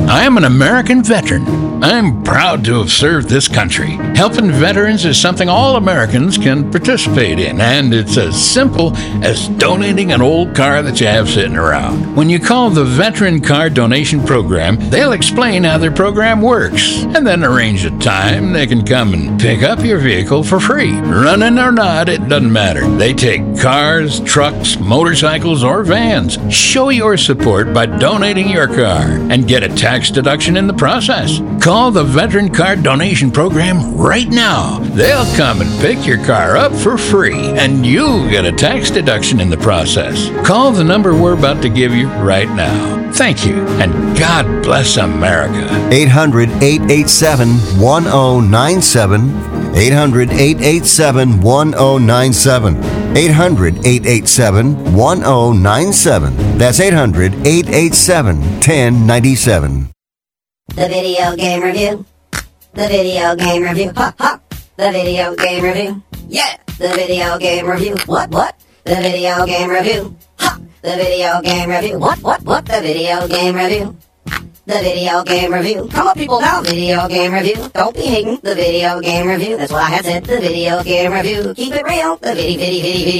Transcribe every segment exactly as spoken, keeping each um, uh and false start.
I am an American veteran. I'm proud to have served this country. Helping veterans is something all Americans can participate in, and it's as simple as donating an old car that you have sitting around. When you call the Veteran Car Donation Program, they'll explain how their program works, and then arrange a time they can come and pick up your vehicle for free. Running or not, it doesn't matter. They take cars, trucks, motorcycles, or vans. Show your support by donating your car and get a tax deduction in the process. Call the Veteran Car Donation Program right now. They'll come and pick your car up for free, and you'll get a tax deduction in the process. Call the number we're about to give you right now. Thank you, and God bless America. eight hundred, eight eight seven, one zero nine seven. eight hundred, eight eight seven, one zero nine seven. eight hundred, eight eight seven, one zero nine seven. That's eight hundred, eight eight seven, one zero nine seven. The Video Game Review. The Video Game Review. Ha ha. The Video Game Review. Yeah. The Video Game Review. What what? The Video Game Review. Ha. The Video Game Review. What what what? The Video Game Review. The Video Game Review. Come on, people, now. Video Game Review. Don't be hating. The Video Game Review. That's what I had said. The Video Game Review. Keep it real. The Video Video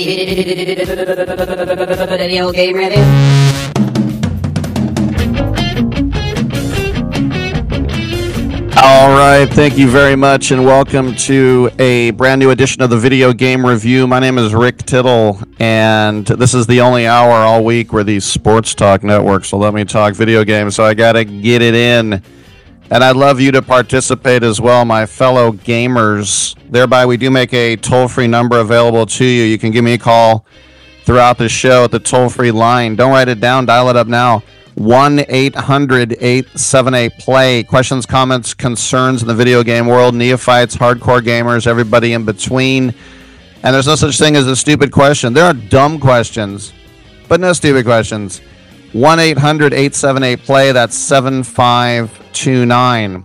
Video Video Game Review. All right, thank you very much, and welcome to a brand new edition of the Video Game Review. My name is Rick Tittle, and this is the only hour all week where these sports talk networks will let me talk video games, so I got to get it in. And I'd love you to participate as well, my fellow gamers. Thereby, we do make a toll-free number available to you. You can give me a call throughout the show at the toll-free line. Don't write it down. Dial it up now. one eight hundred, eight seven eight, play. Questions, comments, concerns in the video game world. Neophytes, hardcore gamers, everybody in between. And there's no such thing as a stupid question. There are dumb questions, but no stupid questions. one eight hundred, eight seven eight, play. That's seven five two nine.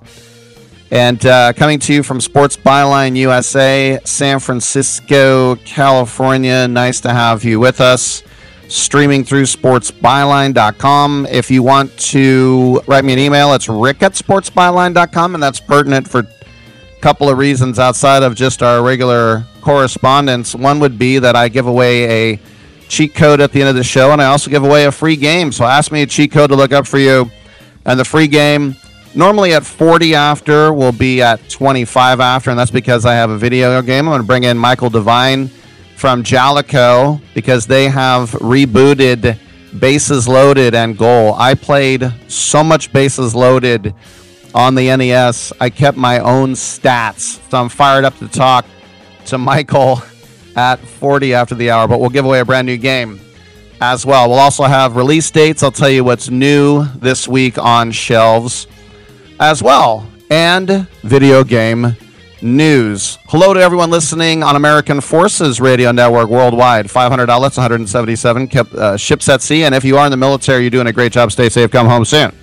And uh, coming to you from Sports Byline U S A, San Francisco, California. Nice to have you with us. Streaming through sports byline dot com. If you want to write me an email, it's rick at sports byline dot com, and that's pertinent for a couple of reasons outside of just our regular correspondence. One would be that I give away a cheat code at the end of the show, and I also give away a free game. So ask me a cheat code to look up for you, and the free game, normally at forty after, will be at twenty-five after, and that's because I have a video game. I'm going to bring in Michael Devine from Jalico because they have rebooted Bases Loaded and Goal. I played so much Bases Loaded on the N E S, I kept my own stats. So I'm fired up to talk to Michael at forty after the hour, but we'll give away a brand new game as well. We'll also have release dates. I'll tell you what's new this week on shelves as well, and video game news. Hello to everyone listening on American Forces Radio Network worldwide. five hundred outlets, one hundred seventy-seven kept, uh, ships at sea. And if you are in the military, you're doing a great job. Stay safe. Come home soon.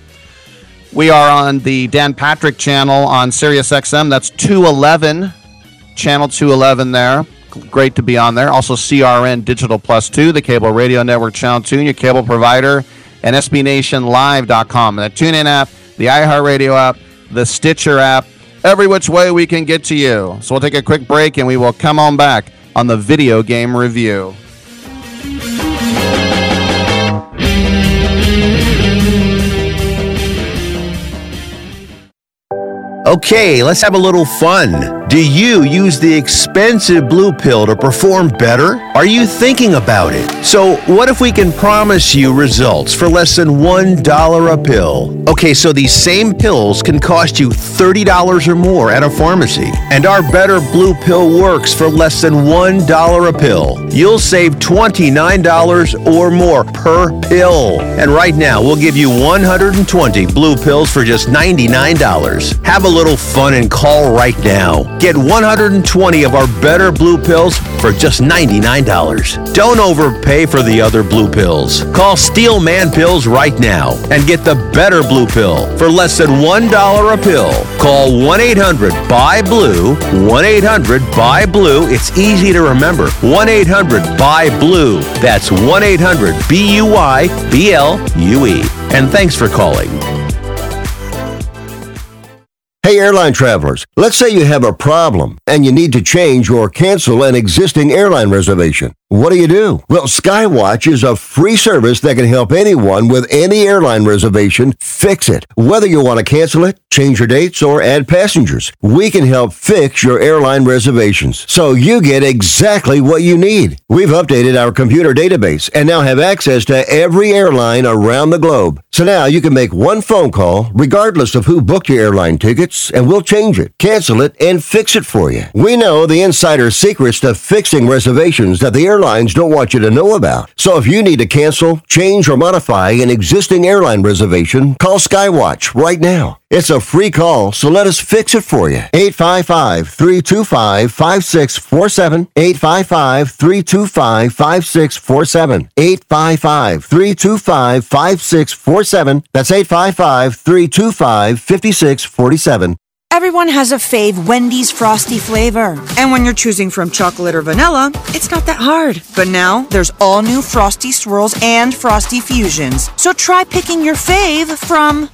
We are on the Dan Patrick channel on Sirius X M. That's two eleven, channel two eleven there. Great to be on there. Also C R N Digital Plus two, the cable radio network channel two, your cable provider, and S B Nation Live dot com. The TuneIn app, the iHeartRadio app, the Stitcher app. Every which way we can get to you. So we'll take a quick break and we will come on back on the Video Game Review. Okay, let's have a little fun. Do you use the expensive blue pill to perform better? Are you thinking about it? So what if we can promise you results for less than one dollar a pill? Okay, so these same pills can cost you thirty dollars or more at a pharmacy. And our Better Blue Pill works for less than one dollar a pill. You'll save twenty-nine dollars or more per pill. And right now, we'll give you one hundred twenty blue pills for just ninety-nine dollars. Have a little fun and call right now. Get one hundred twenty of our Better Blue Pills for just ninety-nine dollars. Don't overpay for the other blue pills. Call Steel Man Pills right now and get the Better Blue Pill for less than one dollar a pill. Call one eight hundred B U Y blue, one eight hundred B U Y blue. It's easy to remember. one eight hundred B U Y blue. That's one eight hundred B U Y B L U E. And thanks for calling. Hey, airline travelers, let's say you have a problem and you need to change or cancel an existing airline reservation. What do you do? Well, Skywatch is a free service that can help anyone with any airline reservation fix it. Whether you want to cancel it, change your dates, or add passengers, we can help fix your airline reservations so you get exactly what you need. We've updated our computer database and now have access to every airline around the globe. So now you can make one phone call regardless of who booked your airline tickets, and we'll change it, cancel it, and fix it for you. We know the insider secrets to fixing reservations that the airlines don't want you to know about. So if you need to cancel, change, or modify an existing airline reservation, call Skywatch right now. It's a free call, so let us fix it for you. eight five five, three two five, five six four seven. eight five five, three two five, five six four seven. eight five five, three two five, five six four seven. That's eight five five, three two five, five six four seven. Everyone has a fave Wendy's Frosty flavor. And when you're choosing from chocolate or vanilla, it's not that hard. But now, there's all new Frosty Swirls and Frosty Fusions. So try picking your fave from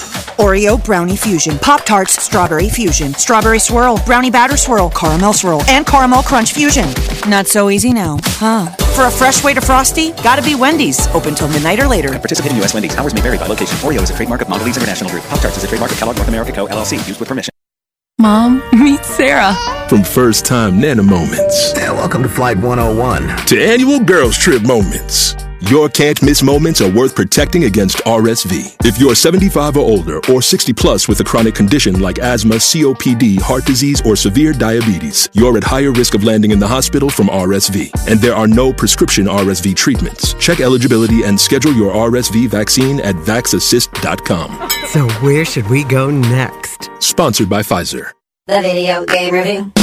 Oreo Brownie Fusion, Pop-Tarts Strawberry Fusion, Strawberry Swirl, Brownie Batter Swirl, Caramel Swirl, and Caramel Crunch Fusion. Not so easy now, huh? For a fresh way to Frosty, gotta be Wendy's. Open till midnight or later. Participating U S Wendy's. Hours may vary by location. Oreo is a trademark of Mondelez International Group. Pop-Tarts is a trademark of Kellogg North America Co. L L C. Used with permission. Mom, meet Sarah. From first time Nana moments. Yeah, welcome to Flight one oh one. To annual girls trip moments. Your can't miss moments are worth protecting against R S V. If you're seventy-five or older or sixty plus with a chronic condition like asthma, C O P D, heart disease, or severe diabetes, you're at higher risk of landing in the hospital from R S V. And there are no prescription R S V treatments. Check eligibility and schedule your R S V vaccine at vax assist dot com. So where should we go next? Sponsored by Pfizer. The Video Game Review.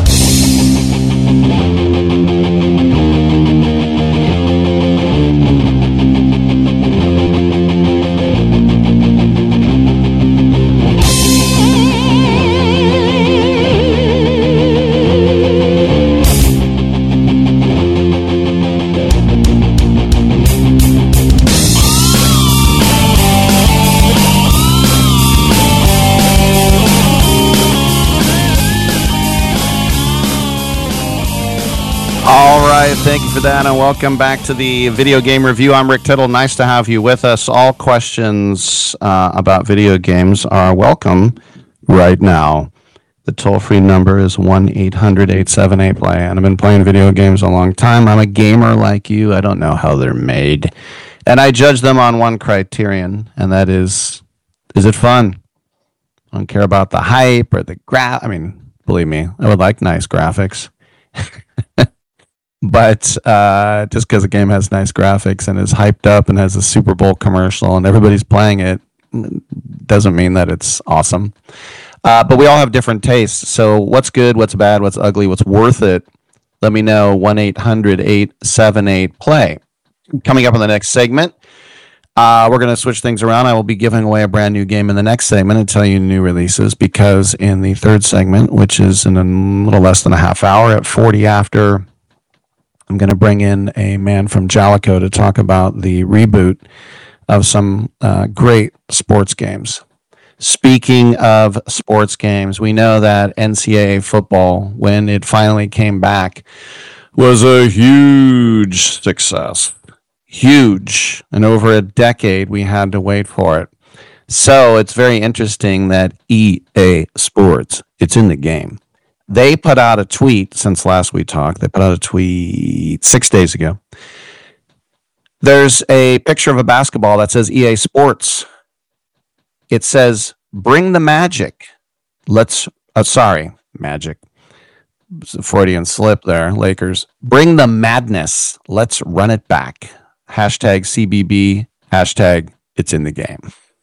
All right, thank you for that, and welcome back to the Video Game Review. I'm Rick Tittle. Nice to have you with us. All questions uh, about video games are welcome right now. The toll-free number is one eight hundred eight seven eight play, and I've been playing video games a long time. I'm a gamer like you. I don't know how they're made, and I judge them on one criterion, and that is, is it fun? I don't care about the hype or the gra. I mean, believe me, I would like nice graphics. But uh, just because a game has nice graphics and is hyped up and has a Super Bowl commercial and everybody's playing it doesn't mean that it's awesome. Uh, but we all have different tastes. So what's good, what's bad, what's ugly, what's worth it? Let me know. one eight hundred eight seven eight play. Coming up in the next segment, uh, we're going to switch things around. I will be giving away a brand new game in the next segment and tell you new releases, because in the third segment, which is in a little less than a half hour at forty after, I'm going to bring in a man from Jalico to talk about the reboot of some uh, great sports games. Speaking of sports games, we know that N C double A football, when it finally came back, was a huge success. Huge. And over a decade, we had to wait for it. So it's very interesting that E A Sports, it's in the game. They put out a tweet since last we talked. They put out a tweet six days ago. There's a picture of a basketball that says E A Sports. It says, bring the magic. Let's, uh, sorry, magic. It's a Freudian slip there, Lakers. Bring the madness. Let's run it back. Hashtag C B B. Hashtag it's in the game.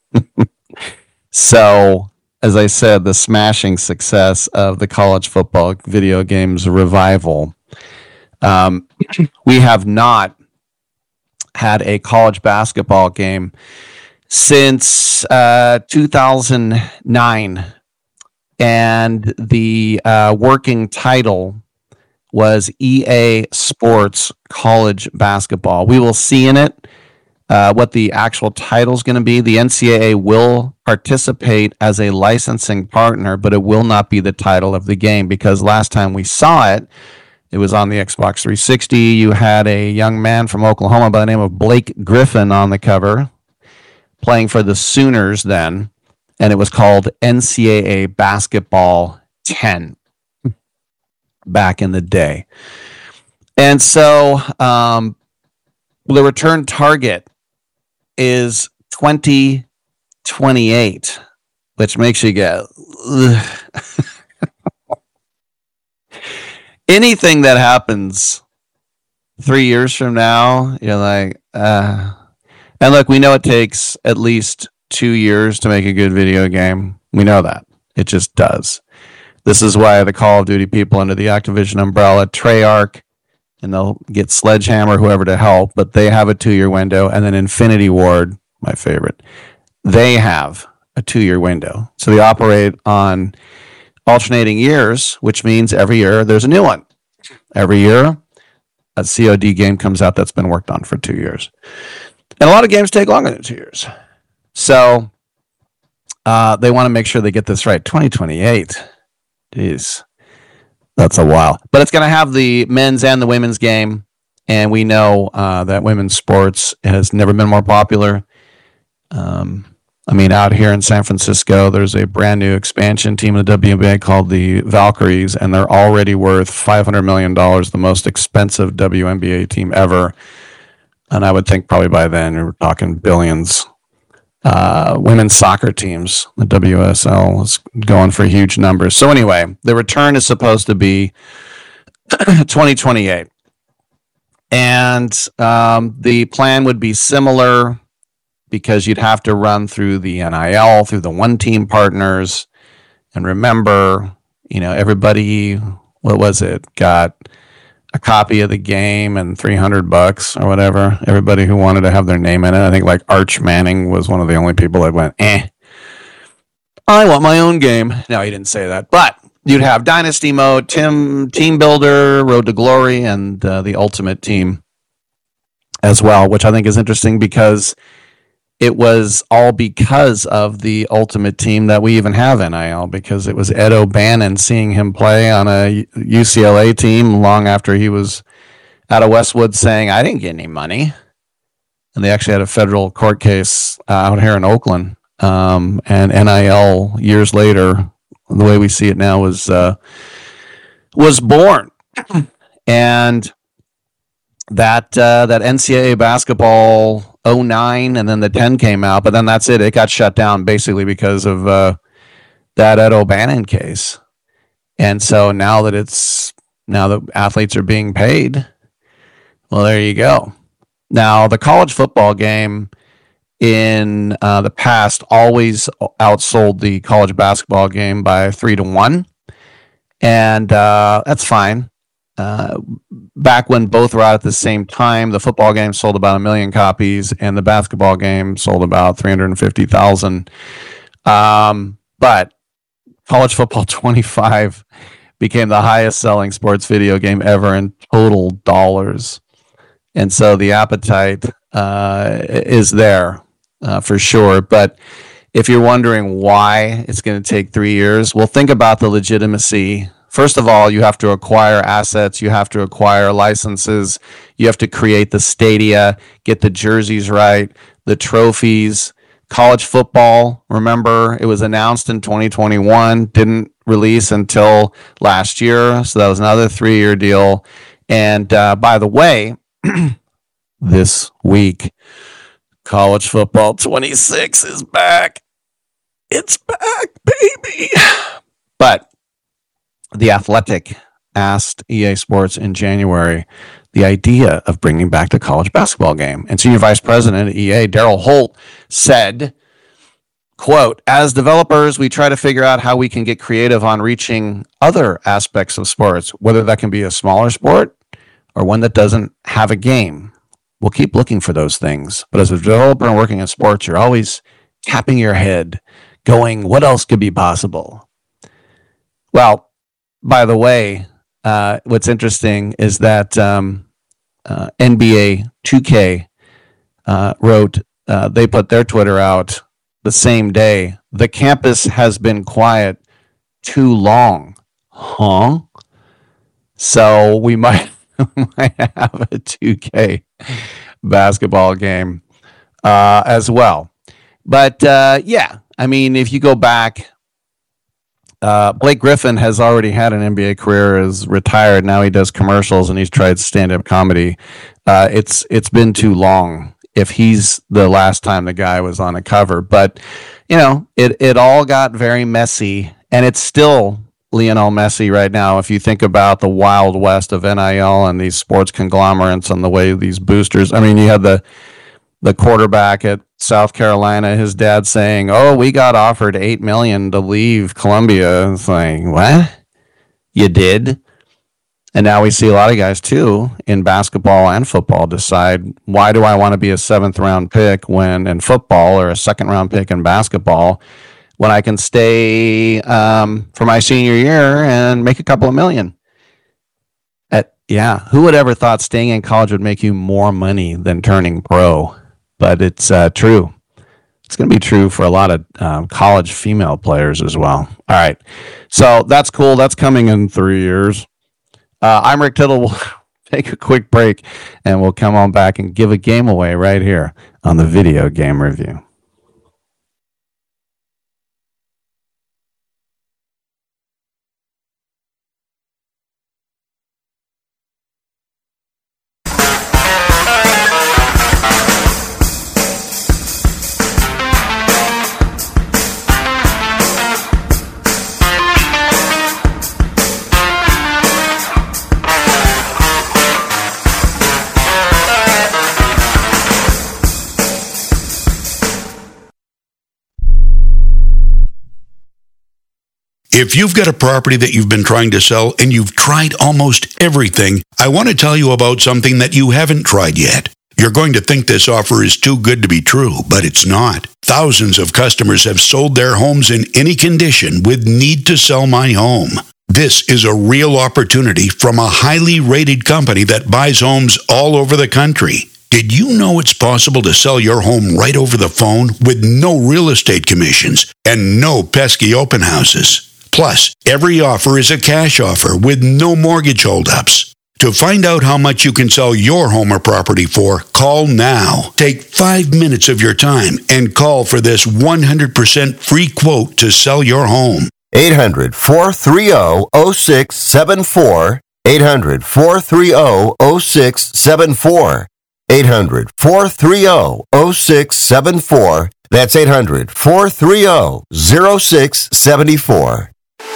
So, as I said, the smashing success of the college football video games revival. Um, we have not had a college basketball game since uh, two thousand nine, and the uh, working title was E A Sports College Basketball. We will see in it uh, what the actual title is going to be. The N C double A will participate as a licensing partner, but it will not be the title of the game, because last time we saw it, it was on the Xbox three sixty. You had a young man from Oklahoma by the name of Blake Griffin on the cover, playing for the Sooners then, and it was called N C double A Basketball ten back in the day. And so um, the return target is twenty twenty-eight, which makes you go, ugh. Anything that happens three years from now, you're like, uh, and look, we know it takes at least two years to make a good video game. We know that. It just does. This is why the Call of Duty people under the Activision umbrella, Treyarch, and they'll get Sledgehammer, whoever to help, but they have a two-year window. And then Infinity Ward, my favorite, they have a two-year window. So they operate on alternating years, which means every year there's a new one. Every year, a C O D game comes out that's been worked on for two years. And a lot of games take longer than two years. So uh, they want to make sure they get this right. twenty twenty-eight. Jeez. That's a while. But it's going to have the men's and the women's game. And we know uh, that women's sports has never been more popular. Um, I mean, out here in San Francisco, there's a brand new expansion team in the W N B A called the Valkyries, and they're already worth five hundred million dollars, the most expensive W N B A team ever. And I would think probably by then we're talking billions. Uh, women's soccer teams, the W S L, is going for huge numbers. So anyway, the return is supposed to be twenty twenty-eight. And um, the plan would be similar, because you'd have to run through the N I L, through the one-team partners. And remember, you know, everybody, what was it, got a copy of the game and three hundred bucks or whatever. Everybody who wanted to have their name in it. I think like Arch Manning was one of the only people that went, eh, I want my own game. No, he didn't say that. But you'd have Dynasty Mode, Team, Team Builder, Road to Glory, and uh, the Ultimate Team as well, which I think is interesting, because it was all because of the Ultimate Team that we even have N I L, because it was Ed O'Bannon, seeing him play on a U C L A team long after he was out of Westwood, saying, I didn't get any money. And they actually had a federal court case uh, out here in Oakland. Um, and N I L, years later, the way we see it now, was, uh, was born. And that, uh, that N C double A basketball oh nine, and then the ten came out, but then that's it. It got shut down basically because of uh, that Ed O'Bannon case. And so now that it's now that athletes are being paid, well, there you go. Now the college football game in uh, the past always outsold the college basketball game by three to one, and uh, that's fine. Uh, back when both were out at the same time, the football game sold about a million copies, and the basketball game sold about three hundred fifty thousand. Um, but College Football twenty-five became the highest selling sports video game ever in total dollars. And so the appetite uh, is there uh, for sure. But if you're wondering why it's going to take three years, well, think about the legitimacy. First of all, you have to acquire assets, you have to acquire licenses, you have to create the stadia, get the jerseys right, the trophies. College football, remember, it was announced in twenty twenty-one, didn't release until last year, so that was another three-year deal. And uh, by the way, this week, College Football twenty-six is back. It's back, baby. But The Athletic asked E A Sports in January the idea of bringing back the college basketball game. And Senior Vice President at E A, Daryl Holt, said, quote, as developers, we try to figure out how we can get creative on reaching other aspects of sports, whether that can be a smaller sport or one that doesn't have a game. We'll keep looking for those things. But as a developer and working in sports, you're always tapping your head, going, what else could be possible? Well, by the way, uh, what's interesting is that um, uh, N B A two K uh, wrote, uh, they put their Twitter out the same day. The campus has been quiet too long. Huh? So we might, might have a two K basketball game uh, as well. But uh, yeah, I mean, if you go back, uh, Blake Griffin has already had an N B A career, is retired. Now he does commercials and he's tried stand-up comedy. Uh, it's it's been too long if he's the last time the guy was on a cover. But, you know, it, it all got very messy, and it's still Lionel Messi right now. If you think about the wild west of N I L and these sports conglomerates and the way these boosters, I mean, you had the the quarterback at South Carolina, his dad saying, oh, we got offered eight million dollars to leave Columbia. It's like, what? You did? And now we see a lot of guys, too, in basketball and football decide, why do I want to be a seventh round pick when in football, or a second round pick in basketball, when I can stay um, for my senior year and make a couple of million? At, yeah, who would ever thought staying in college would make you more money than turning pro? But it's uh, true. It's going to be true for a lot of um, college female players as well. All right. So that's cool. That's coming in three years. Uh, I'm Rick Tittle. We'll take a quick break, and we'll come on back and give a game away right here on the Video Game Review. If you've got a property that you've been trying to sell and you've tried almost everything, I want to tell you about something that you haven't tried yet. You're going to think this offer is too good to be true, but it's not. Thousands of customers have sold their homes in any condition with Need to Sell My Home. This is a real opportunity from a highly rated company that buys homes all over the country. Did you know it's possible to sell your home right over the phone with no real estate commissions and no pesky open houses? Plus, every offer is a cash offer with no mortgage holdups. To find out how much you can sell your home or property for, call now. Take five minutes of your time and call for this one hundred percent free quote to sell your home. eight hundred, four three zero, zero six seven four. eight hundred, four three zero, zero six seven four. eight hundred, four three zero, zero six seven four. That's eight hundred, four three zero, zero six seven four.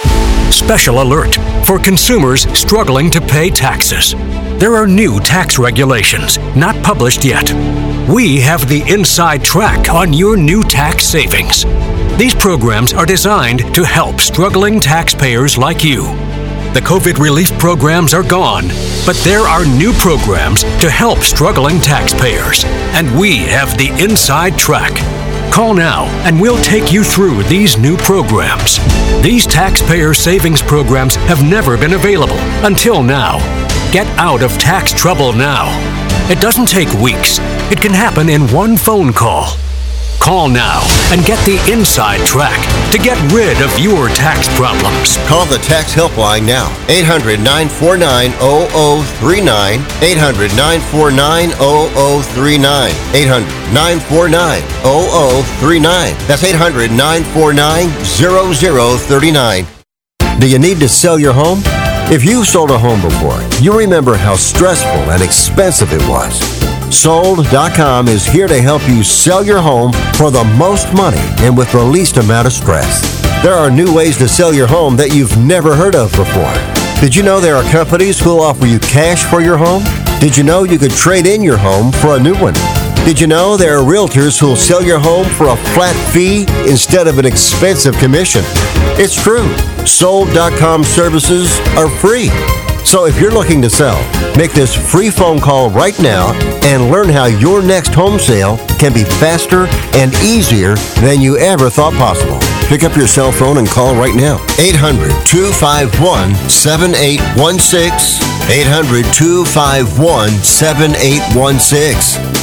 Special alert for consumers struggling to pay taxes. There are new tax regulations not published yet. We have the inside track on your new tax savings. These programs are designed to help struggling taxpayers like you. The COVID relief programs are gone, but there are new programs to help struggling taxpayers, and we have the inside track. Call now and we'll take you through these new programs. These taxpayer savings programs have never been available until now. Get out of tax trouble now. It doesn't take weeks. It can happen in one phone call. Call now and get the inside track to get rid of your tax problems. Call the tax helpline now. eight hundred, nine four nine, zero zero three nine. eight hundred, nine four nine, zero zero three nine. eight hundred, nine four nine, zero zero three nine. That's eight hundred, nine four nine, zero zero three nine. Do you need to sell your home? If you've sold a home before, you remember how stressful and expensive it was. Sold dot com is here to help you sell your home for the most money and with the least amount of stress. There are new ways to sell your home that you've never heard of before. Did you know there are companies who'll offer you cash for your home? Did you know you could trade in your home for a new one? Did you know there are realtors who'll sell your home for a flat fee instead of an expensive commission? It's true. Sold dot com services are free. So if you're looking to sell, make this free phone call right now and learn how your next home sale can be faster and easier than you ever thought possible. Pick up your cell phone and call right now. eight hundred, two five one, seven eight one six. eight hundred, two five one, seven eight one six.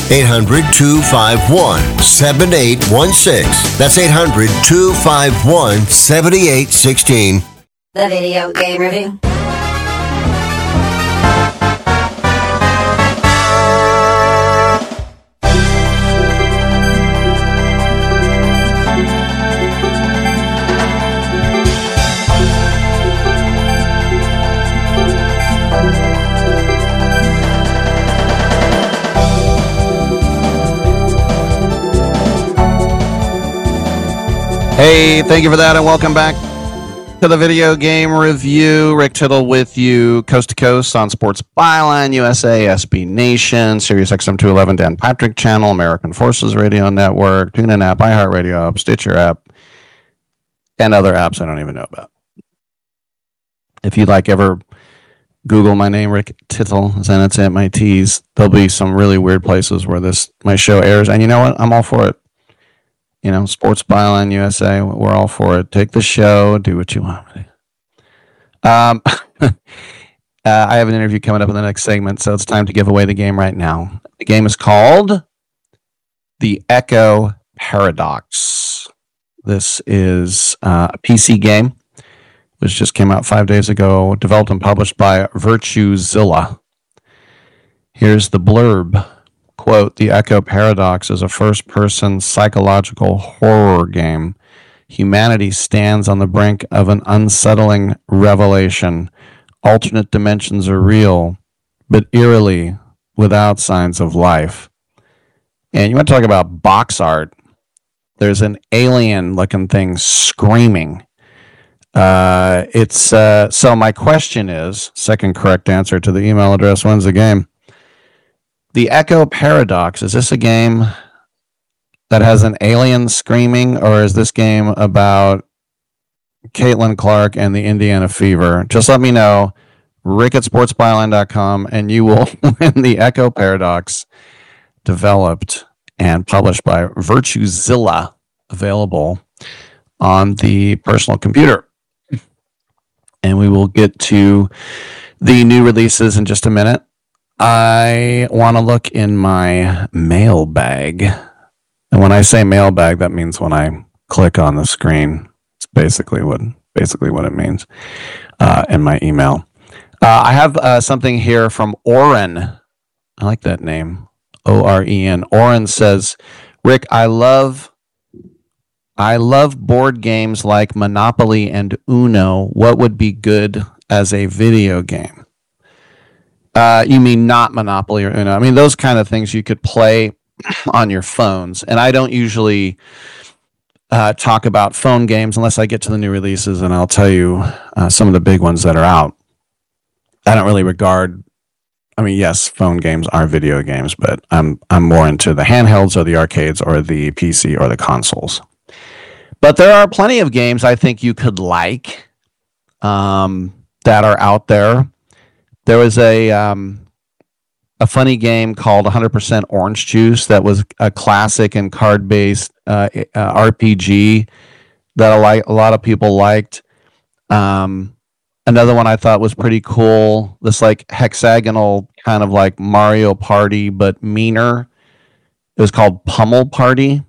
eight hundred, two five one, seven eight one six. That's eight hundred, two five one, seven eight one six. The Video Game Review. Hey, thank you for that, and welcome back to the Video Game Review. Rick Tittle with you, coast to coast on Sports Byline, U S A, S B Nation, Sirius X M two eleven, Dan Patrick Channel, American Forces Radio Network, TuneIn app, iHeartRadio app, Stitcher app, and other apps I don't even know about. If you'd like ever Google my name, Rick Tittle, then it's at my T's. There'll be some really weird places where this my show airs, and you know what? I'm all for it. You know, Sports Byline U S A, we're all for it. Take the show, do what you want. Um, uh, I have an interview coming up in the next segment, so it's time to give away the game right now. The game is called The Echo Paradox. This is uh, a P C game, which just came out five days ago, developed and published by VirtueZilla. Here's the blurb. Quote, The Echo Paradox is a first-person psychological horror game. Humanity stands on the brink of an unsettling revelation. Alternate dimensions are real, but eerily without signs of life. And you want to talk about box art. There's an alien-looking thing screaming. Uh, it's uh, so my question is, second correct answer to the email address wins the game. The Echo Paradox, is this a game that has an alien screaming, or is this game about Caitlin Clark and the Indiana Fever? Just let me know, rick at sports byline dot com, and you will win the Echo Paradox, developed and published by VirtueZilla, available on the personal computer. And we will get to the new releases in just a minute. I want to look in my mailbag. And when I say mailbag, that means when I click on the screen. It's basically what basically what it means uh, in my email. Uh, I have uh, something here from Oren. I like that name. O R E N. Oren says, Rick, I love I love board games like Monopoly and Uno. What would be good as a video game? Uh, you mean not Monopoly or Uno? I mean, those kind of things you could play on your phones. And I don't usually uh, talk about phone games unless I get to the new releases, and I'll tell you uh, some of the big ones that are out. I don't really regard, I mean, yes, phone games are video games, but I'm I'm more into the handhelds or the arcades or the P C or the consoles. But there are plenty of games I think you could like um, that are out there. There was a um, a funny game called one hundred percent Orange Juice that was a classic and card-based uh, uh, R P G that a, li- a lot of people liked. Um, another one I thought was pretty cool, this like hexagonal kind of like Mario Party, but meaner. It was called Pummel Party.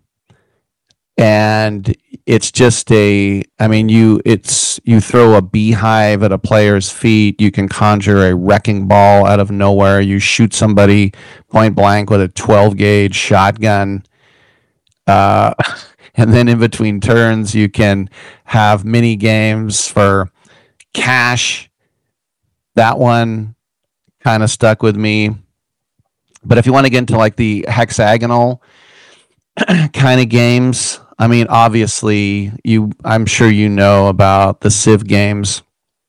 And it's just a, I mean, you it's you throw a beehive at a player's feet. You can conjure a wrecking ball out of nowhere. You shoot somebody point blank with a twelve gauge shotgun. Uh, and then in between turns, you can have mini games for cash. That one kind of stuck with me. But if you want to get into like the hexagonal kind of games, I mean, obviously, you. I'm sure you know about the Civ games,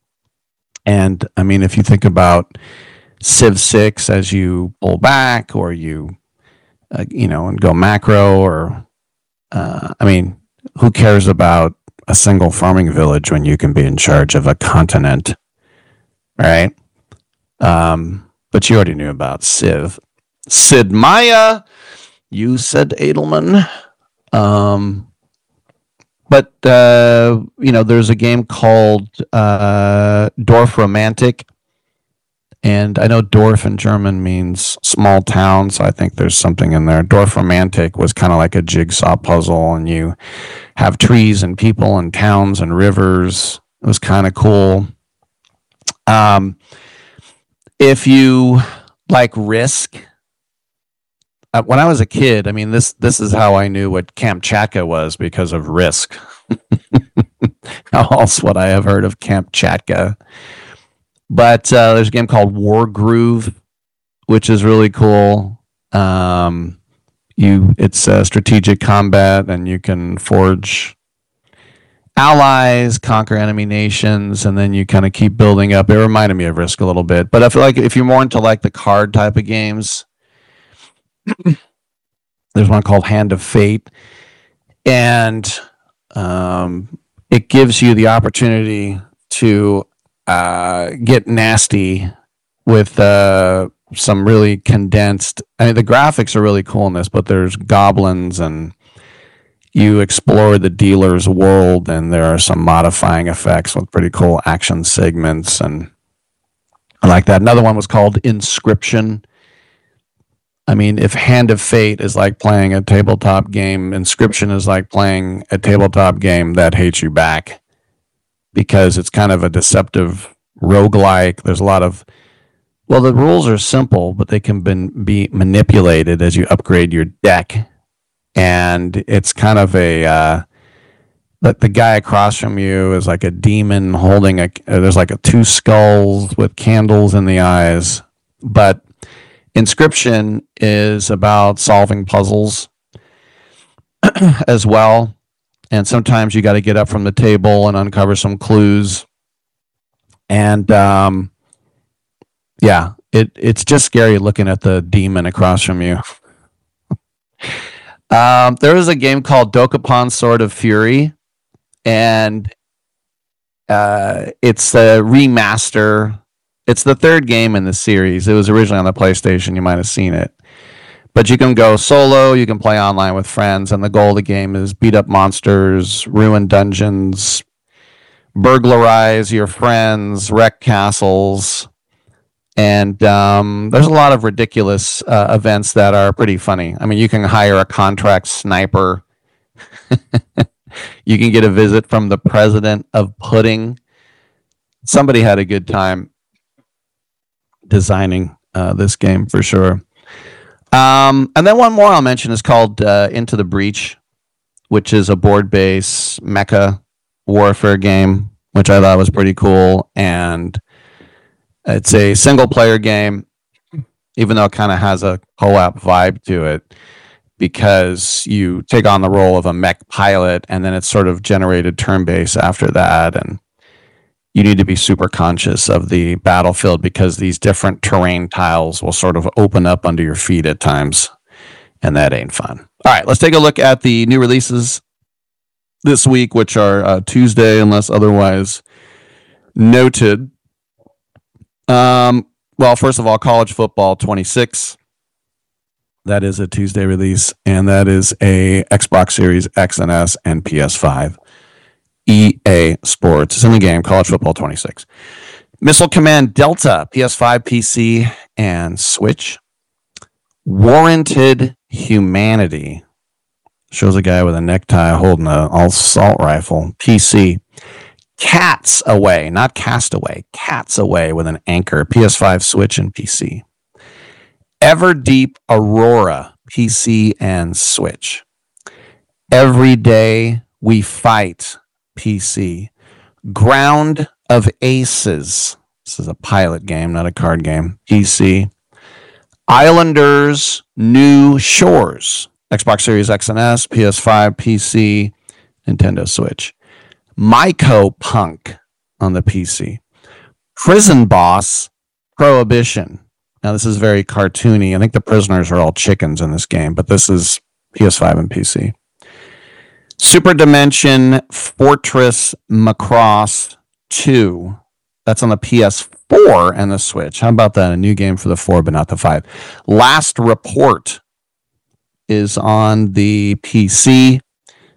and I mean, if you think about Civ six as you pull back, or you, uh, you know, and go macro, or uh, I mean, who cares about a single farming village when you can be in charge of a continent, right? Um, but you already knew about Civ. Sid Meier, you said Edelman. Um, but, uh, you know, there's a game called uh, Dorf Romantic And I know Dorf in German means small town, so I think there's something in there. Dorf Romantic was kind of like a jigsaw puzzle, and you have trees and people and towns and rivers. It was kind of cool. Um, if you like Risk, uh, when I was a kid, I mean, this this is how I knew what Kamchatka was, because of Risk. How else would I have heard of Kamchatka? But uh, there's a game called Wargroove, which is really cool. Um, you, it's uh, strategic combat, and you can forge allies, conquer enemy nations, and then you kind of keep building up. It reminded me of Risk a little bit. But I feel like if you're more into like the card type of games, there's one called Hand of Fate, and um, it gives you the opportunity to Uh, get nasty with uh, some really condensed. I mean, the graphics are really cool in this, but there's goblins, and you explore the dealer's world, and there are some modifying effects with pretty cool action segments, and I like that. Another one was called Inscription. I mean, if Hand of Fate is like playing a tabletop game, Inscription is like playing a tabletop game that hates you back, because it's kind of a deceptive roguelike. There's a lot of, well, the rules are simple, but they can be, be manipulated as you upgrade your deck. And it's kind of a, uh, the, the guy across from you is like a demon holding a, uh, there's like a two skulls with candles in the eyes. But Inscription is about solving puzzles as well. And sometimes you got to get up from the table and uncover some clues. And um, yeah, it it's just scary looking at the demon across from you. um, there was a game called Dokapon Sword of Fury, and uh, it's a remaster. It's the third game in the series. It was originally on the PlayStation. You might have seen it. But you can go solo, you can play online with friends, and the goal of the game is beat up monsters, ruin dungeons, burglarize your friends, wreck castles, and um, there's a lot of ridiculous uh, events that are pretty funny. I mean, you can hire a contract sniper. You can get a visit from the president of pudding. Somebody had a good time designing uh, this game for sure. Um, and then one more I'll mention is called uh, Into the Breach, which is a board-based mecha warfare game, which I thought was pretty cool. And it's a single-player game, even though it kind of has a co-op vibe to it, because you take on the role of a mech pilot, and then it's sort of generated turn-based after that. And you need to be super conscious of the battlefield, because these different terrain tiles will sort of open up under your feet at times, and that ain't fun. All right, let's take a look at the new releases this week, which are uh, Tuesday, unless otherwise noted. Um, well, first of all, College Football twenty-six. That is a Tuesday release, and that is a Xbox Series X and S and P S five. E A Sports. It's in the game, College Football twenty-six. Missile Command Delta, P S five, P C, and Switch. Warranted Humanity. Shows a guy with a necktie holding an assault rifle. P C. Cats Away, not Castaway. Cats Away with an anchor. P S five, Switch, and P C. Everdeep Aurora, P C and Switch. Every Day We Fight, P C. Ground of Aces. This is a pilot game, not a card game. P C. Islanders New Shores. Xbox Series X and S, P S five, P C, Nintendo Switch. Myco Punk on the P C. Prison Boss Prohibition. Now this is very cartoony. I think the prisoners are all chickens in this game, but this is P S five and P C. Super Dimension Fortress Macross two. That's on the P S four and the Switch. How about that? A new game for the four, but not the five. Last Report is on the P C.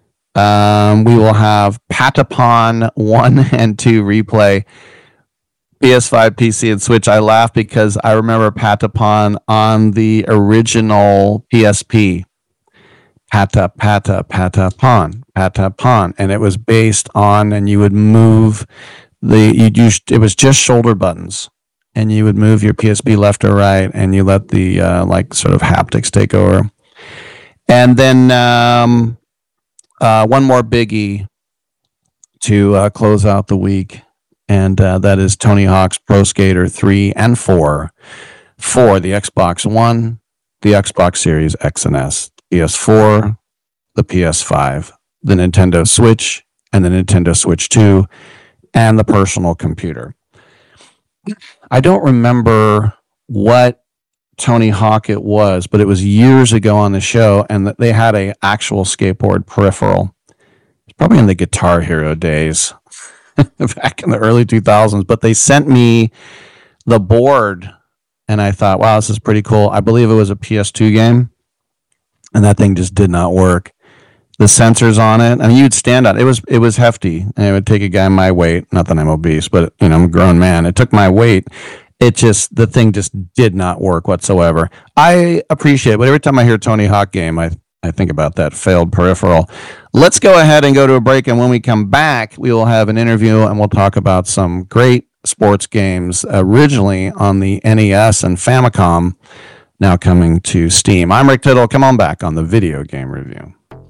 Um, we will have Patapon one and two replay. P S five, P C, and Switch. I laugh because I remember Patapon on the original P S P. Pata, pata, patapon, patapon. And it was based on, and you would move the, you'd use, it was just shoulder buttons. And you would move your P S P left or right, and you let the, uh, like, sort of haptics take over. And then um, uh, one more biggie to uh, close out the week. And uh, that is Tony Hawk's Pro Skater three and four for the Xbox One, the Xbox Series X and S, P S four, the P S five, the Nintendo Switch, and the Nintendo Switch two, and the personal computer. I don't remember what Tony Hawk it was, but it was years ago on the show, and they had an actual skateboard peripheral. It's probably in the Guitar Hero days. Back in the early two thousands, but they sent me the board, and I thought, wow, this is pretty cool. I believe it was a P S two game, and that thing just did not work. The sensors on it, I mean, you'd stand on it. It was, it was hefty, and it would take a guy my weight. Not that I'm obese, but, you know, I'm a grown man. It took my weight. It just, the thing just did not work whatsoever. I appreciate it, but every time I hear Tony Hawk game, I I think about that failed peripheral. Let's go ahead and go to a break, and when we come back, we will have an interview, and we'll talk about some great sports games originally on the N E S and Famicom, now coming to Steam. I'm Rick Tittle. Come on back on the Video Game Review.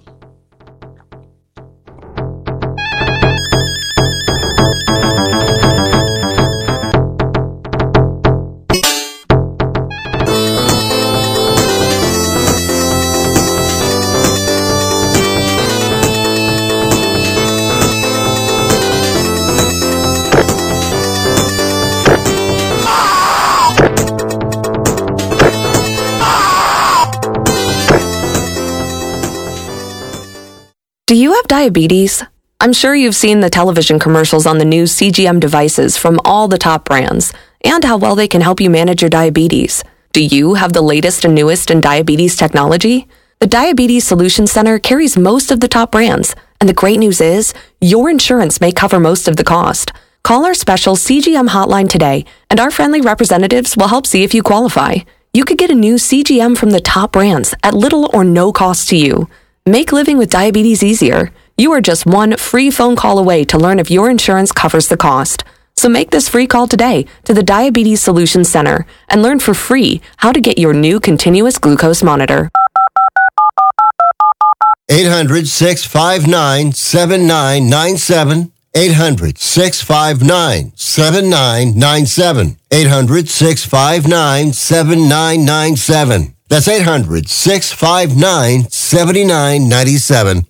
Do you have diabetes? I'm sure you've seen the television commercials on the new C G M devices from all the top brands and how well they can help you manage your diabetes. Do you have the latest and newest in diabetes technology? The Diabetes Solutions Center carries most of the top brands, and the great news is your insurance may cover most of the cost. Call our special C G M hotline today, and our friendly representatives will help see if you qualify. You could get a new C G M from the top brands at little or no cost to you. Make living with diabetes easier. You are just one free phone call away to learn if your insurance covers the cost. So make this free call today to the Diabetes Solutions Center and learn for free how to get your new continuous glucose monitor. eight hundred, six five nine, seven nine nine seven. eight hundred, six five nine, seven nine nine seven. eight hundred, six five nine, seven nine nine seven. That's eight hundred, six five nine, seven nine nine seven.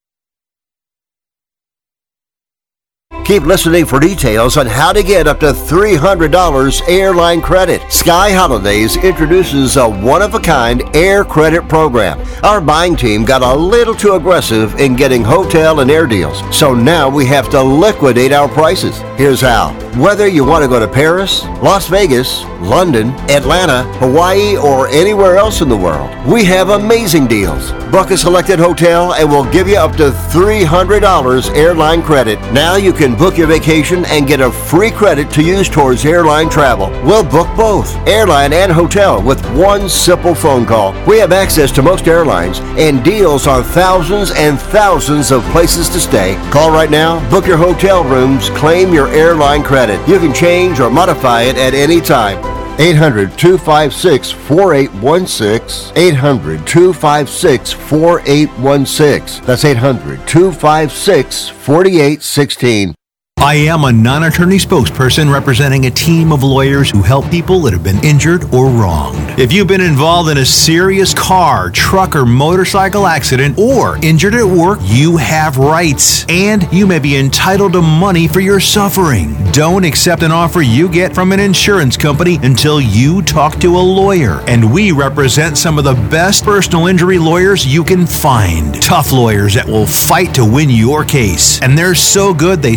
Keep listening for details on how to get up to three hundred dollars airline credit. Sky Holidays introduces a one-of-a-kind air credit program. Our buying team got a little too aggressive in getting hotel and air deals, so now we have to liquidate our prices. Here's how. Whether you want to go to Paris, Las Vegas, London, Atlanta, Hawaii, or anywhere else in the world, we have amazing deals. Book a selected hotel and we'll give you up to three hundred dollars airline credit. Now you can book your vacation and get a free credit to use towards airline travel. We'll book both, airline and hotel, with one simple phone call. We have access to most airlines and deals on thousands and thousands of places to stay. Call right now, book your hotel rooms, claim your airline credit. You can change or modify it at any time. eight hundred, two five six, four eight one six. eight hundred, two five six, four eight one six. That's eight hundred, two five six, four eight one six. I am a non-attorney spokesperson representing a team of lawyers who help people that have been injured or wronged. If you've been involved in a serious car, truck, or motorcycle accident, or injured at work, you have rights, and you may be entitled to money for your suffering. Don't accept an offer you get from an insurance company until you talk to a lawyer, and we represent some of the best personal injury lawyers you can find. Tough lawyers that will fight to win your case, and they're so good they stake their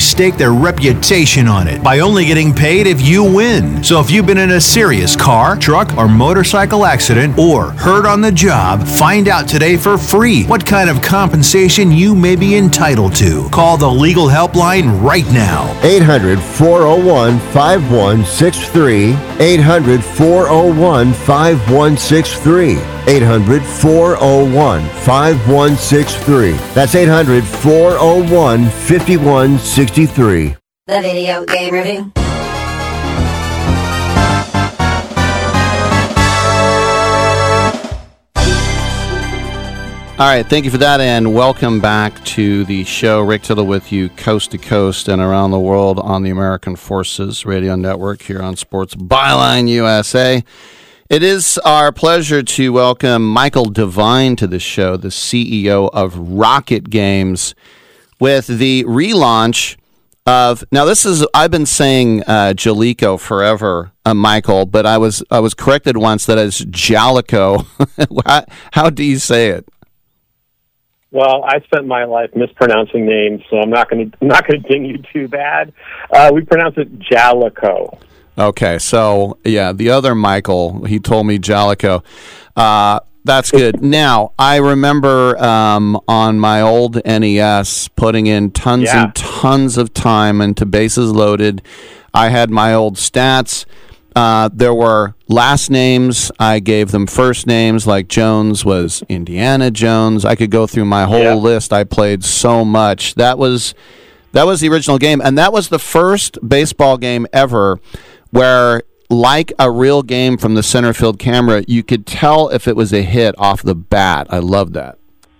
a reputation on it by only getting paid if you win. So if you've been in a serious car, truck, or motorcycle accident or hurt on the job, find out today for free what kind of compensation you may be entitled to. Call the legal helpline right now. eight hundred, four oh one, five one six three. eight hundred, four oh one, five one six three. eight hundred, four oh one, five one six three. That's eight hundred, four oh one, five one six three. The Video Game Review. All right, thank you for that, and welcome back to the show. Rick Tittle with you, coast to coast and around the world on the American Forces Radio Network here on Sports Byline U S A. It is our pleasure to welcome Michael Devine to the show, the C E O of Rocket Games, with the relaunch of, now this is, I've been saying uh, Jaleco forever, uh, Michael, but I was I was corrected once that it's Jaleco. how, how do you say it? Well, I spent my life mispronouncing names, so I'm not going to I'm not going to ding you too bad. Uh, we pronounce it Jaleco. Okay, so yeah, the other Michael, he told me Jaleco. Uh, that's good. Now, I remember um, on my old N E S putting in tons Yeah. and tons of time into Bases Loaded. I had my old stats. Uh, there were last names. I gave them first names, like Jones was Indiana Jones. I could go through my whole Yeah. list. I played so much. That was that was the original game, and that was the first baseball game ever where, like a real game from the center field camera, you could tell if it was a hit off the bat. I love that.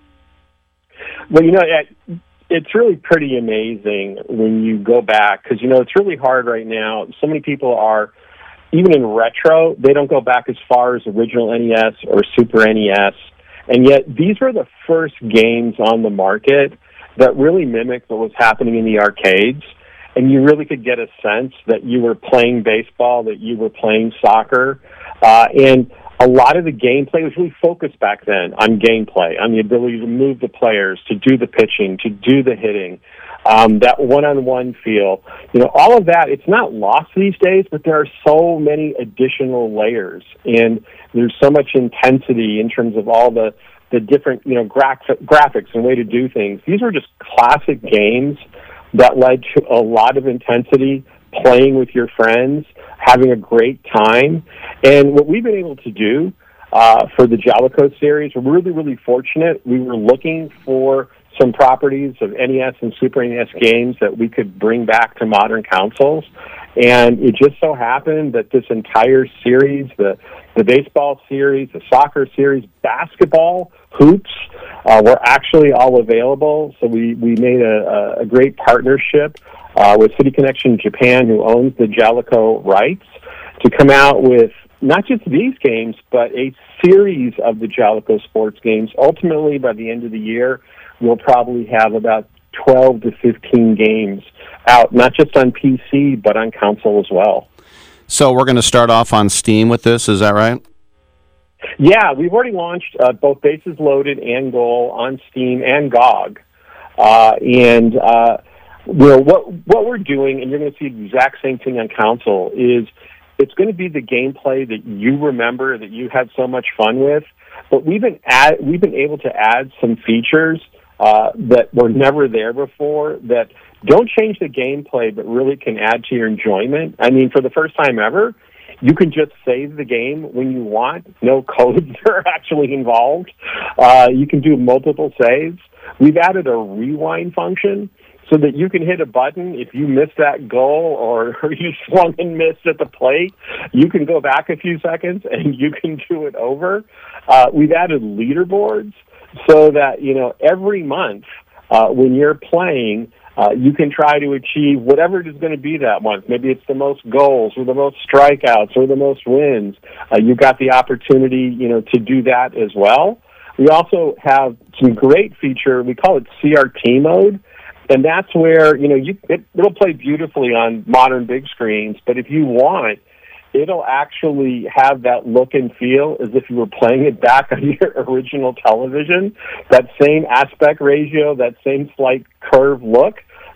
Well, you know, it, it's really pretty amazing when you go back, because, you know, it's really hard right now. So many people are, even in retro, they don't go back as far as original N E S or Super N E S, and yet these were the first games on the market that really mimicked what was happening in the arcades, and you really could get a sense that you were playing baseball, that you were playing soccer, uh, and a lot of the gameplay was really focused back then on gameplay, on the ability to move the players, to do the pitching, to do the hitting, um, that one-on-one feel. You know, all of that, it's not lost these days, but there are so many additional layers, and there's so much intensity in terms of all the, the different, you know, gra- graphics and way to do things. These were just classic games that led to a lot of intensity, playing with your friends, having a great time. And what we've been able to do uh, for the Jaleco series, we're really, really fortunate. We were looking for some properties of N E S and Super N E S games that we could bring back to modern consoles. And it just so happened that this entire series, the, the baseball series, the soccer series, basketball, hoops, uh, were actually all available. So we, we made a, a great partnership uh, with City Connection Japan, who owns the Jaleco rights, to come out with not just these games, but a series of the Jaleco sports games. Ultimately, by the end of the year, we'll probably have about twelve to fifteen games out, not just on P C, but on console as well. So we're going to start off on Steam with this, is that right? Yeah, we've already launched uh, both Bases Loaded and Goal on Steam and G O G. Uh, and uh, well, what what we're doing, and you're going to see the exact same thing on console, is it's going to be the gameplay that you remember, that you had so much fun with. But we've been add, we've been able to add some features uh, that were never there before, that don't change the gameplay, but really can add to your enjoyment. I mean, for the first time ever, you can just save the game when you want. No codes are actually involved. Uh, you can do multiple saves. We've added a rewind function so that you can hit a button if you missed that goal or you swung and missed at the plate. You can go back a few seconds and you can do it over. Uh, we've added leaderboards so that, you know, every month uh, when you're playing, Uh, you can try to achieve whatever it is going to be that month. Maybe it's the most goals or the most strikeouts or the most wins. Uh, you've got the opportunity, you know, to do that as well. We also have some great feature. We call it C R T mode, and that's where, you know, you it, it'll play beautifully on modern big screens, but if you want, it'll actually have that look and feel as if you were playing it back on your original television, that same aspect ratio, that same slight curve look,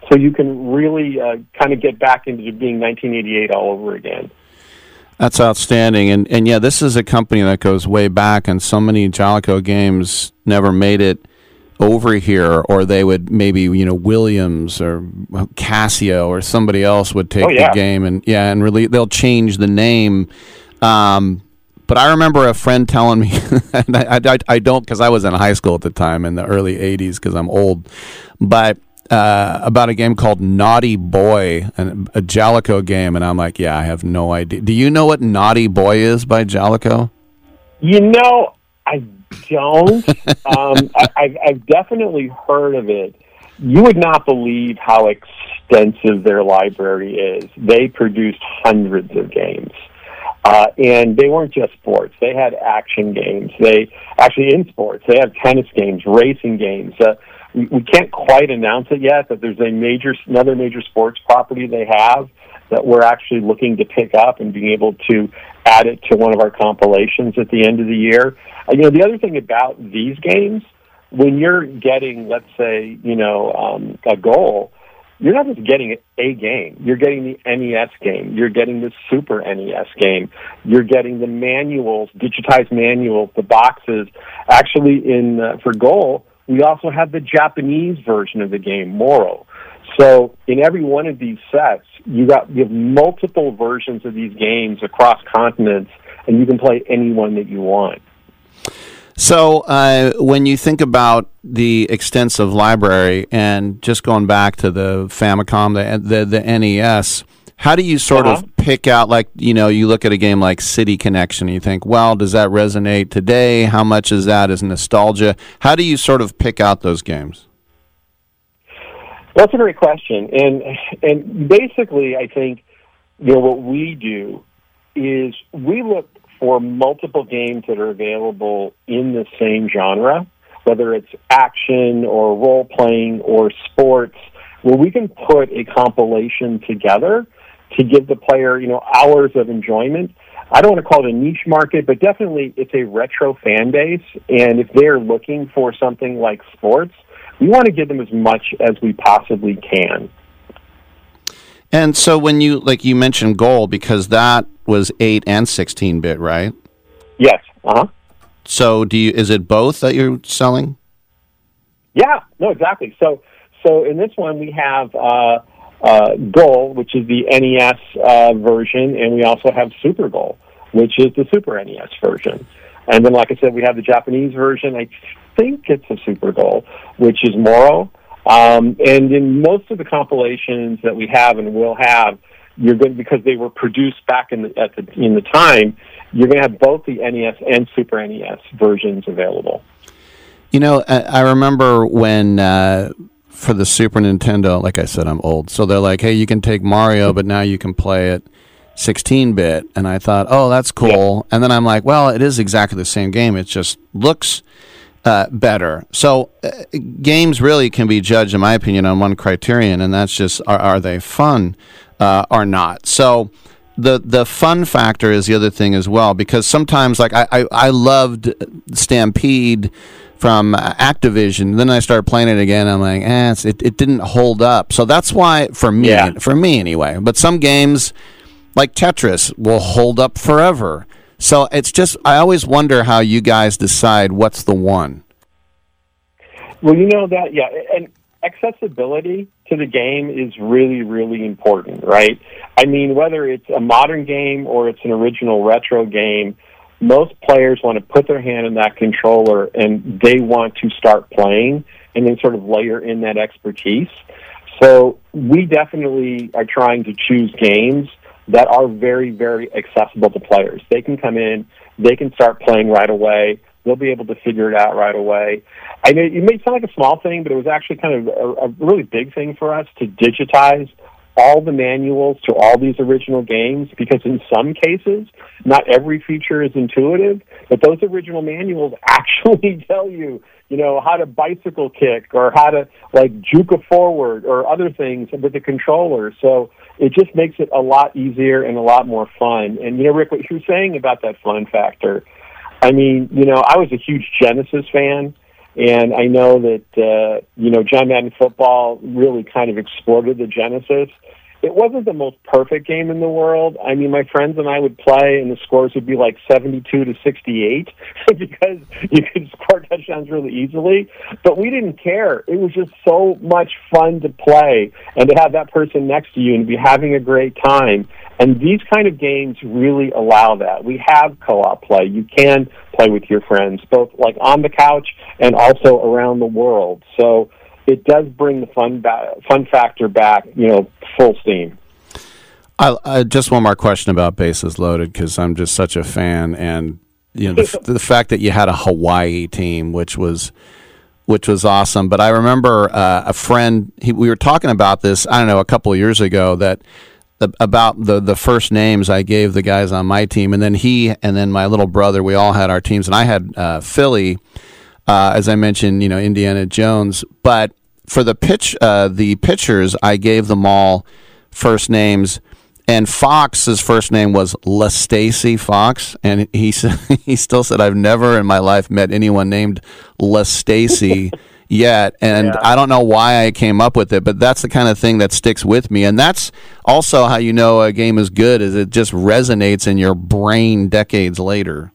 so you can really uh, kind of get back into being nineteen eighty-eight all over again. That's outstanding. And, and yeah, this is a company that goes way back, and so many Jaleco games never made it over here, or they would maybe, you know, Williams or Casio or somebody else would take oh, yeah. the game, and yeah, and really they'll change the name. Um, but I remember a friend telling me, and I, I, I don't, because I was in high school at the time in the early eighties, because I'm old, but uh, about a game called Naughty Boy, an, a Jaleco game, and I'm like, yeah, I have no idea. Do you know what Naughty Boy is by Jaleco? You know, I don't. um, I, I've, I've definitely heard of it. You would not believe how extensive their library is. They produced hundreds of games. Uh, and they weren't just sports. They had action games. They actually, in sports, they have tennis games, racing games. Uh, we, we can't quite announce it yet, but there's a major, another major sports property they have that we're actually looking to pick up and being able to add it to one of our compilations at the end of the year. Uh, you know, the other thing about these games, when you're getting, let's say, you know, um, a goal, you're not just getting a game. You're getting the N E S game. You're getting the Super N E S game. You're getting the manuals, digitized manuals, the boxes. Actually, in uh, for Goal, we also have the Japanese version of the game, Moro. So in every one of these sets, you got you have multiple versions of these games across continents, and you can play any one that you want. So uh, when you think about the extensive library, and just going back to the Famicom, the the, the N E S, how do you sort uh-huh. of pick out, like, you know, you look at a game like City Connection, and you think, well, does that resonate today? How much is that as nostalgia? How do you sort of pick out those games? That's a great question. And and basically, I think, you know, what we do is we look for multiple games that are available in the same genre, whether it's action or role-playing or sports, where we can put a compilation together to give the player, you know, hours of enjoyment. I don't want to call it a niche market, but definitely it's a retro fan base, and if they're looking for something like sports, we want to give them as much as we possibly can. And so when you, like you mentioned Goal, because that was eight and sixteen bit, right? Yes. Uh-huh. So do you, is it both that you're selling? Yeah, no, exactly. So so in this one we have uh, uh, Goal, which is the N E S uh, version, and we also have Super Goal, which is the Super N E S version. And then, like I said, we have the Japanese version. I think it's a Super Goal, which is Moro. Um, and in most of the compilations that we have and will have, you're going because they were produced back in the, at the in the time, you're going to have both the N E S and Super N E S versions available. You know, I, I remember when uh, for the Super Nintendo, like I said, I'm old, so they're like, "Hey, you can take Mario, but now you can play it sixteen bit," and I thought, "Oh, that's cool." Yeah. And then I'm like, "Well, it is exactly the same game. It just looks Uh, better." So uh, games really can be judged, in my opinion, on one criterion, and that's just are, are they fun uh, or not. So the the fun factor is the other thing as well, because sometimes, like I, I, I loved Stampede from Activision, then I started playing it again, I'm like, eh, it's, it, it didn't hold up. So that's why, for me, yeah. for me anyway, but some games like Tetris will hold up forever. So it's just, I always wonder how you guys decide what's the one. Well, you know that, yeah, and accessibility to the game is really, really important, right? I mean, whether it's a modern game or it's an original retro game, most players want to put their hand in that controller and they want to start playing and then sort of layer in that expertise. So we definitely are trying to choose games that are very, very accessible to players. They can come in, they can start playing right away, they'll be able to figure it out right away. I know it may sound like a small thing, but it was actually kind of a, a really big thing for us to digitize all the manuals to all these original games, because in some cases, not every feature is intuitive, but those original manuals actually tell you, you know, how to bicycle kick or how to, like, juke a forward or other things with the controller. So it just makes it a lot easier and a lot more fun. And, you know, Rick, what you were saying about that fun factor, I mean, you know, I was a huge Genesis fan, And I know that, uh, you know, John Madden Football really kind of exploited the genesis. It wasn't the most perfect game in the world. I mean, my friends and I would play, and the scores would be like seventy-two to sixty-eight because you could score touchdowns really easily. But we didn't care. It was just so much fun to play and to have that person next to you and be having a great time. And these kind of games really allow that. We have co-op play. You can play with your friends, both like on the couch and also around the world. So it does bring the fun ba- fun factor back, you know, full steam. I, I just one more question about Bases Loaded, because I'm just such a fan, and you know the, the fact that you had a Hawaii team, which was which was awesome. But I remember uh, a friend. He, we were talking about this. I don't know, a couple of years ago, that the, about the the first names I gave the guys on my team, and then he and then my little brother. We all had our teams, and I had uh, Philly. Uh, as I mentioned, you know, Indiana Jones. But for the pitch, uh, the pitchers, I gave them all first names. And Fox's first name was LaStacy Fox, and he said he still said, "I've never in my life met anyone named LaStacy yet." And yeah. I don't know why I came up with it, but that's the kind of thing that sticks with me. And that's also how you know a game is good, is it just resonates in your brain decades later.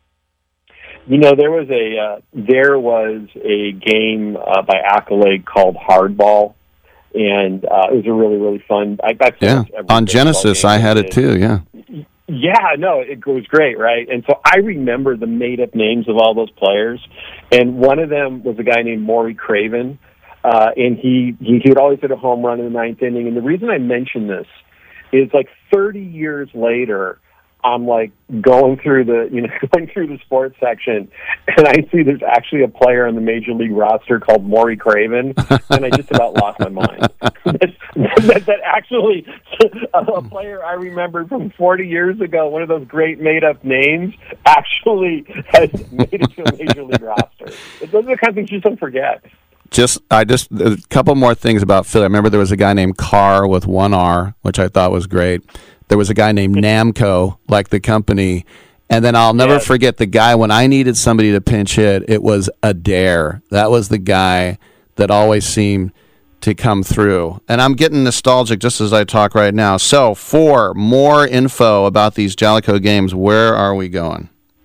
You know, there was a uh, there was a game uh, by Accolade called Hardball, and uh, it was a really really fun. I got yeah on Genesis. I had it too. Yeah, yeah, no, it was great, right? And so I remember the made up names of all those players, and one of them was a guy named Maury Craven, uh, and he, he he would always hit a home run in the ninth inning. And the reason I mention this is like thirty years later, I'm like going through the, you know, going through the sports section, and I see there's actually a player on the major league roster called Maury Craven, and I just about lost my mind. that, that, that actually a player I remembered from forty years ago, one of those great made-up names, actually has made it to a major league roster. Those are the kind of things you just don't forget. Just, I just, a couple more things about Philly. I remember there was a guy named Carr with one R, which I thought was great. There was a guy named Namco, like the company. And then I'll never yeah. forget the guy, when I needed somebody to pinch hit, it was Adair. That was the guy that always seemed to come through. And I'm getting nostalgic just as I talk right now. So for more info about these Jalico games, where are we going?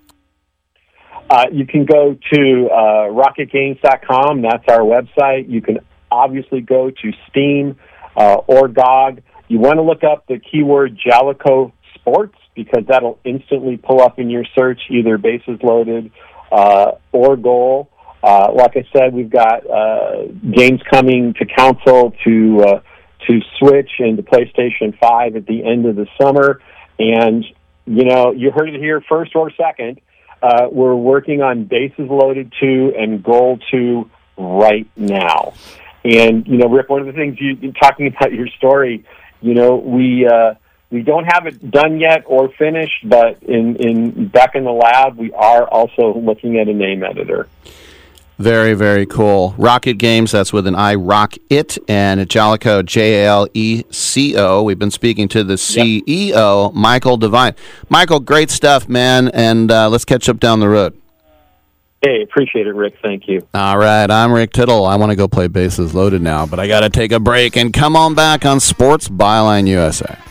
Uh, you can go to uh, rocket games dot com. That's our website. You can obviously go to Steam uh, or G O G. You want to look up the keyword Jalico Sports, because that'll instantly pull up in your search either Bases Loaded uh, or Goal. Uh, like I said, we've got uh, games coming to console, to uh, to Switch, and to PlayStation five at the end of the summer. And, you know, you heard it here first or second. Uh, we're working on Bases Loaded two and Goal two right now. And, you know, Rick, one of the things you talking about your story, you know, we uh, we don't have it done yet or finished, but in, in back in the lab, we are also looking at a name editor. Very, very cool. Rocket Games, that's with an I, Rock It, and Jalico, J A L E C O. We've been speaking to the C E O, yep. Michael Devine. Michael, great stuff, man, and uh, let's catch up down the road. Hey, appreciate it, Rick. Thank you. All right, I'm Rick Tittle. I want to go play Bases Loaded now, but I got to take a break and come on back on Sports Byline U S A.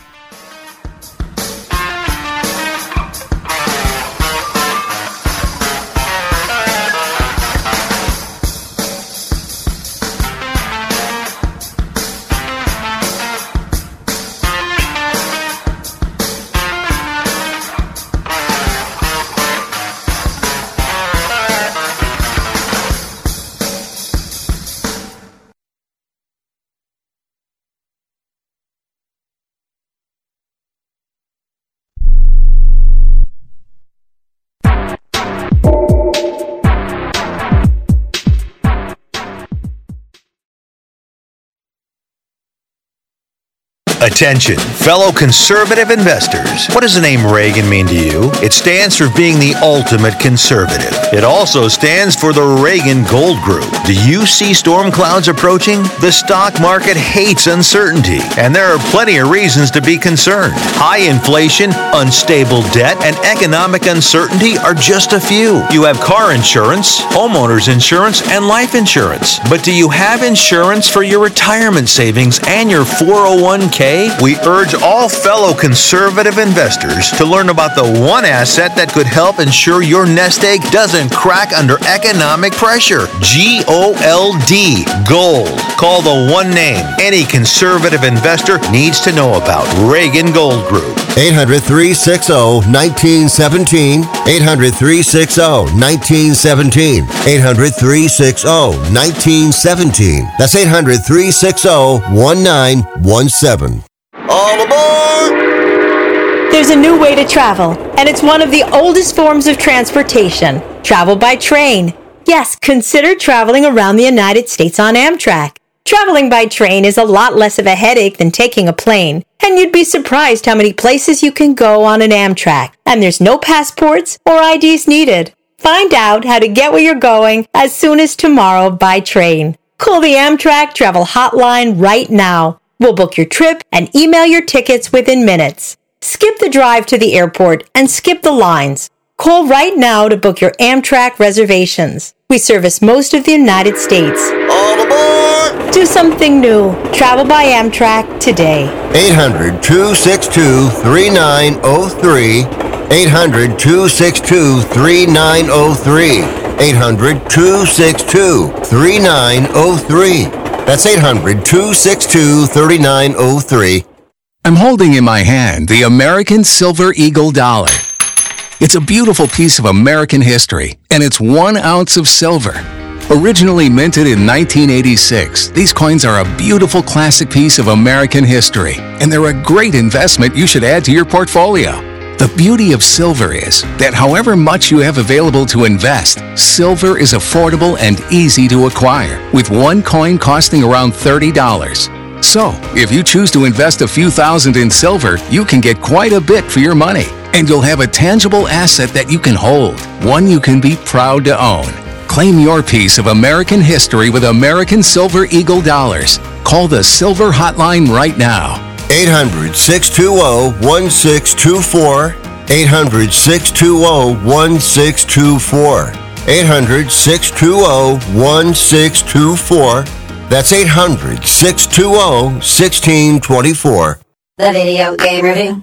Attention, fellow conservative investors. What does the name Reagan mean to you? It stands for being the ultimate conservative. It also stands for the Reagan Gold Group. Do you see storm clouds approaching? The stock market hates uncertainty, and there are plenty of reasons to be concerned. High inflation, unstable debt, and economic uncertainty are just a few. You have car insurance, homeowners insurance, and life insurance. But do you have insurance for your retirement savings and your four oh one k? We urge all fellow conservative investors to learn about the one asset that could help ensure your nest egg doesn't crack under economic pressure. G O L D, Gold. Call the one name any conservative investor needs to know about. Reagan Gold Group. eight hundred, three six zero, one nine one seven. eight hundred, three six zero, one nine one seven. eight hundred, three six zero, one nine one seven. That's eight hundred, three six zero, one nine one seven. All aboard! There's a new way to travel, and it's one of the oldest forms of transportation. Travel by train. Yes, consider traveling around the United States on Amtrak. Traveling by train is a lot less of a headache than taking a plane, and you'd be surprised how many places you can go on an Amtrak, and there's no passports or I Ds needed. Find out how to get where you're going as soon as tomorrow by train. Call the Amtrak Travel Hotline right now. We'll book your trip and email your tickets within minutes. Skip the drive to the airport and skip the lines. Call right now to book your Amtrak reservations. We service most of the United States. All aboard! Do something new. Travel by Amtrak today. eight hundred, two six two, three nine zero three. eight hundred, two six two, three nine zero three. eight hundred, two six two, three nine zero three. That's eight hundred, two six two, three nine zero three. I'm holding in my hand the American Silver Eagle Dollar. It's a beautiful piece of American history, and it's one ounce of silver. Originally minted in nineteen eighty-six, these coins are a beautiful classic piece of American history, and they're a great investment you should add to your portfolio. The beauty of silver is that however much you have available to invest, silver is affordable and easy to acquire, with one coin costing around thirty dollars. So, if you choose to invest a few thousand in silver, you can get quite a bit for your money, and you'll have a tangible asset that you can hold, one you can be proud to own. Claim your piece of American history with American Silver Eagle Dollars. Call the Silver Hotline right now. eight hundred, six two zero, one six two four. eight hundred, six two zero, one six two four. eight hundred, six two zero, one six two four. That's eight hundred, six two zero, one six two four. The Video Game Review.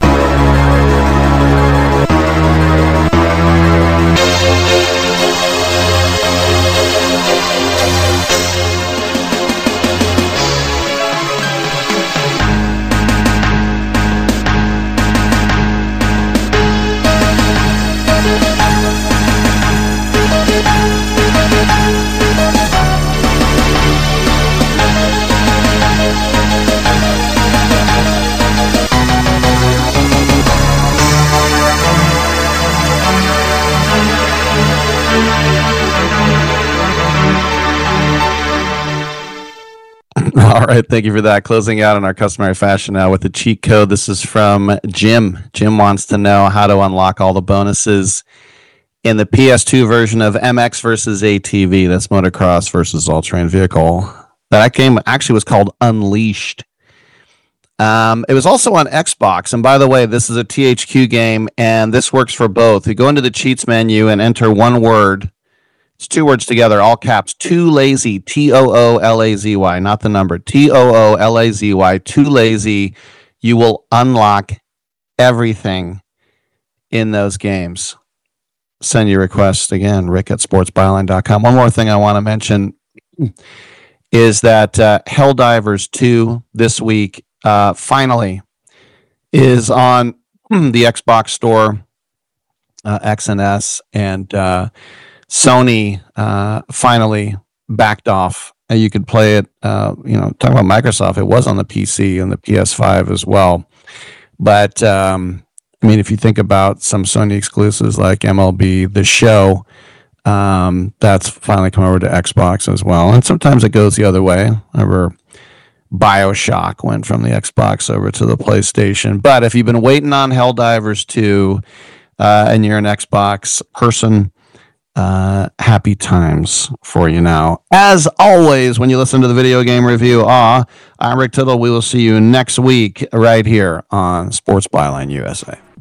All right, thank you for that. Closing out in our customary fashion now with the cheat code. This is from Jim. Jim wants to know how to unlock all the bonuses in the P S two version of M X versus A T V. That's motocross versus all-terrain vehicle. That game actually was called Unleashed. Um, it was also on Xbox. And by the way, this is a T H Q game, and this works for both. You go into the cheats menu and enter one word. It's two words together, all caps. Too lazy, T O O L A Z Y, not the number. T O O L A Z Y, too lazy. You will unlock everything in those games. Send your request again, rick at sports byline dot com. One more thing I want to mention is that uh, Helldivers two this week uh, finally is on the Xbox Store, uh, X and S, and uh, Sony uh, finally backed off. And you could play it, uh, you know, talking about Microsoft, it was on the P C and the P S five as well. But, um, I mean, if you think about some Sony exclusives like M L B The Show, um, that's finally come over to Xbox as well. And sometimes it goes the other way. I remember BioShock went from the Xbox over to the PlayStation. But if you've been waiting on Helldivers two uh, and you're an Xbox person, uh, happy times for you now. As always, when you listen to the Video Game Review, ah, I'm Rick Tittle. We will see you next week right here on Sports Byline U S A.